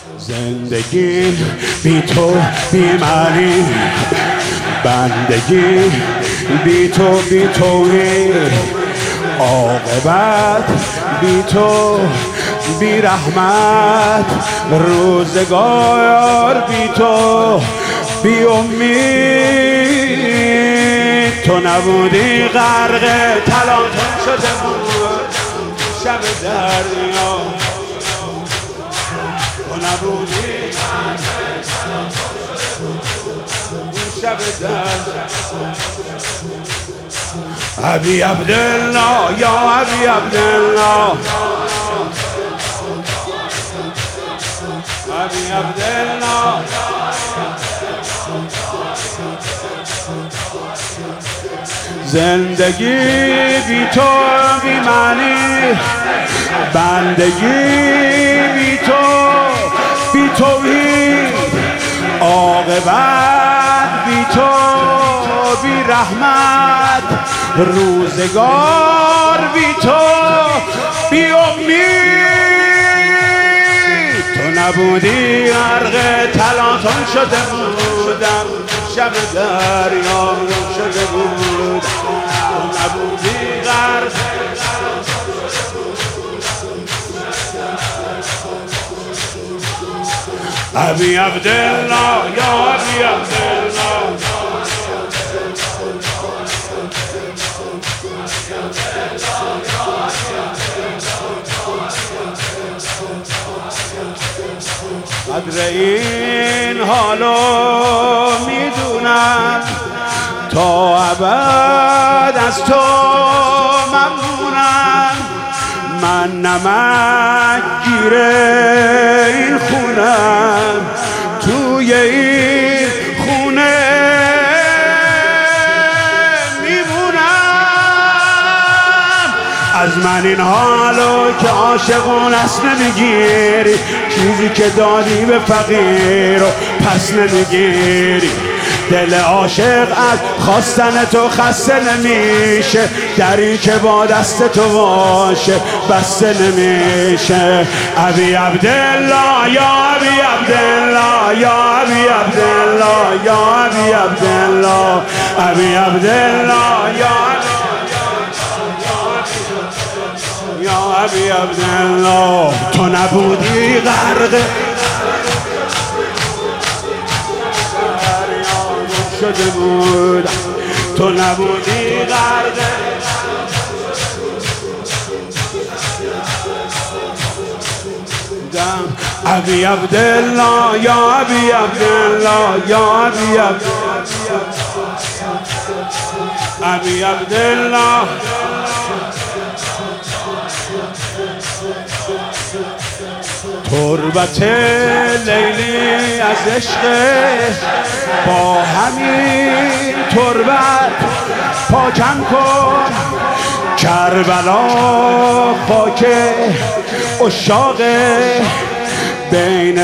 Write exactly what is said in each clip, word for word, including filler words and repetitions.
زندگی بی تو بی معنی، بندگی بی تو بی توحید، عاقبت بی تو بی رحمت، روزگار بی تو بی امید. تو نبودی غرق تلاطم شده بود شب دریا، تو نبودی شب دریا. ابی عبدالله یا ابی عبدالله، ابی عبدالله، زندگی بی تو بی معنی، بندگی بی تو بی توحید، عاقبت بی تو بی رحمت، روزگار بی تو بی امید. تو نبودی غرق تلاطم شده بودم شب دریا شده بود. تو نبودی غرق ابی عبدالله یا ابی عبدالله، قدر این حالو میدونم، تا ابد از تو ممنونم. من نمک گیره این خونم، توی این خونه میمونم. از من این حالو که عاشقون است نمیگیری، چیزی که دادی به فقیر و پس نمیگیری. دل عاشق از خواستن تو خسته نمیشه، دری که با دست تو باشه بسته نمیشه. ابی عبدالله یا ابی عبدالله یا ابی عبدالله یا ابی عبدالله، ابی عبدالله یا یا ابی عبدالله. تو نبودی غرق شده بود، تو نبودی غرق دم. ابی عبدالله یا ابی عبدالله یا ابی عبدالله، ابی عبدالله. تربت لیلی از عشق، با همین تربت پاکم کن. کربلا خاک عشاق، بین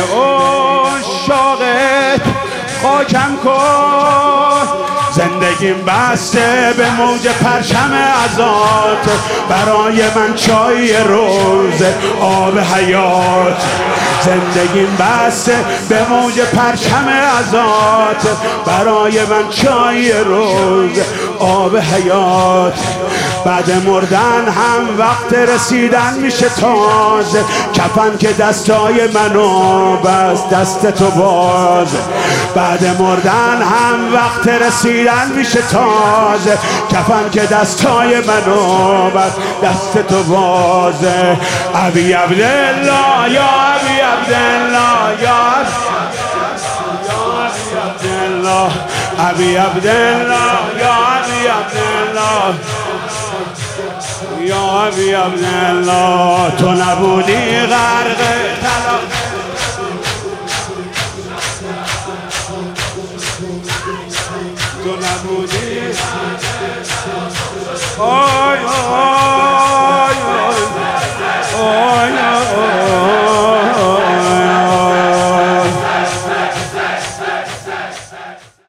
عشاقت خاکم کن. زندگیم بسته به موج پرچم عزات، برای من چای روز آب حیات. زندگیم بسته به موج پرچم عزات، برای من چای روز آب حیات. بعد مردن هم وقت رسیدن میشه تازه، کفن که دستای منو بس دست تو باز. بعد مردن هم وقت رسیدن میشه تازه، کفن که دستای منو بس دست تو بازه. ابی عبدالله یا ابی عبدالله یا ابی عبدالله یا ابی عبدالله یا ابی عبدالله. تو نبودی غرق تلاطم، تو نبودی آی آی